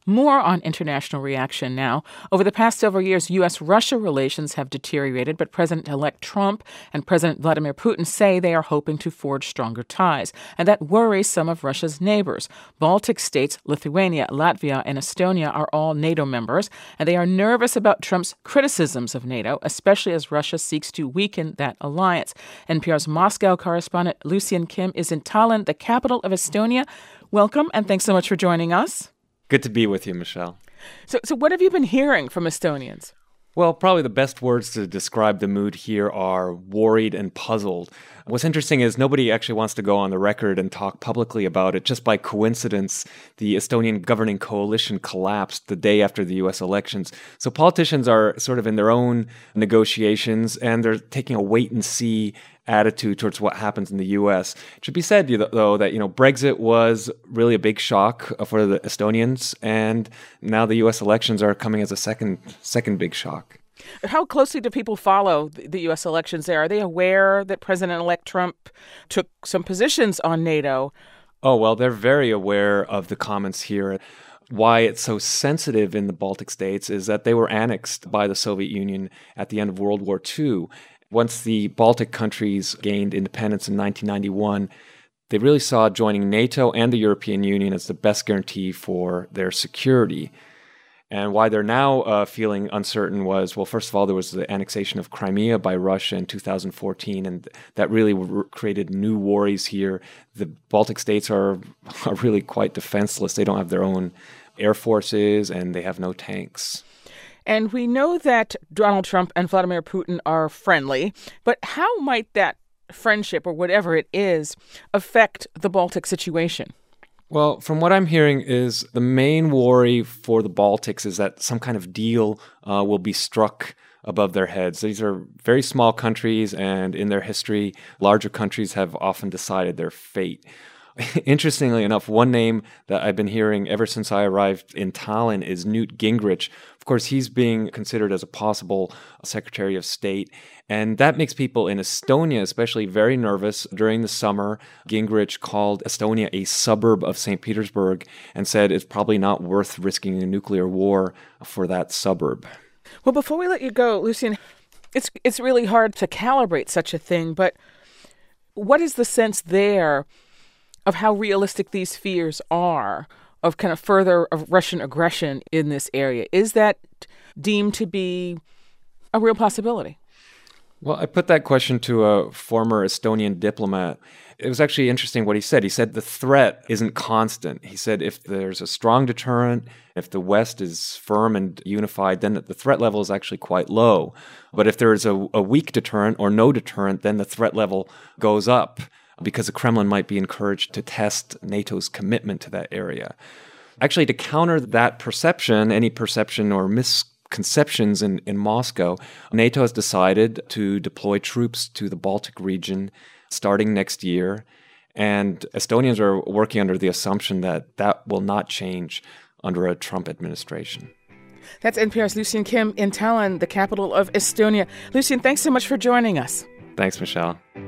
More on international reaction now. Over the past several years, U.S.-Russia relations have deteriorated, but President-elect Trump and President Vladimir Putin say they are hoping to forge stronger ties, and that worries some of Russia's neighbors. Baltic states, Lithuania, Latvia, and Estonia are all NATO members, and they are nervous about Trump's criticisms of NATO, especially as Russia seeks to weaken that alliance. NPR's Moscow correspondent Lucian Kim is in Tallinn, the capital of Estonia. Welcome, and thanks so much for joining us. Good to be with you, Michelle. So what have you been hearing from Estonians? Well, probably the best words to describe the mood here are worried and puzzled. What's interesting is nobody actually wants to go on the record and talk publicly about it. Just by coincidence, the Estonian governing coalition collapsed the day after the U.S. elections. So politicians are sort of in their own negotiations, and they're taking a wait-and-see attitude towards what happens in the U.S. It should be said, though, that Brexit was really a big shock for the Estonians, and now the U.S. elections are coming as a second big shock. How closely do people follow the U.S. elections there? Are they aware that President-elect Trump took some positions on NATO? Oh, well, they're very aware of the comments here. Why it's so sensitive in the Baltic states is that they were annexed by the Soviet Union at the end of World War II. Once the Baltic countries gained independence in 1991, they really saw joining NATO and the European Union as the best guarantee for their security. And why they're now feeling uncertain was, well, first of all, there was the annexation of Crimea by Russia in 2014, and that really created new worries here. The Baltic states are really quite defenseless. They don't have their own air forces, and they have no tanks. And we know that Donald Trump and Vladimir Putin are friendly, but how might that friendship, or whatever it is, affect the Baltic situation? Well, from what I'm hearing is the main worry for the Baltics is that some kind of deal will be struck above their heads. These are very small countries, and in their history, larger countries have often decided their fate. Interestingly enough, one name that I've been hearing ever since I arrived in Tallinn is Newt Gingrich. Of course, he's being considered as a possible Secretary of State, and that makes people in Estonia especially very nervous. During the summer, Gingrich called Estonia a suburb of St. Petersburg and said it's probably not worth risking a nuclear war for that suburb. Well, before we let you go, Lucian, it's really hard to calibrate such a thing, but what is the sense there of how realistic these fears are of kind of further of Russian aggression in this area? Is that deemed to be a real possibility? Well, I put that question to a former Estonian diplomat. It was actually interesting what he said. He said the threat isn't constant. He said if there's a strong deterrent, if the West is firm and unified, then the threat level is actually quite low. But if there is a weak deterrent or no deterrent, then the threat level goes up, because the Kremlin might be encouraged to test NATO's commitment to that area. Actually, to counter that perception, any perception or misconceptions in Moscow, NATO has decided to deploy troops to the Baltic region starting next year, and Estonians are working under the assumption that that will not change under a Trump administration. That's NPR's Lucian Kim in Tallinn, the capital of Estonia. Lucian, thanks so much for joining us. Thanks, Michelle.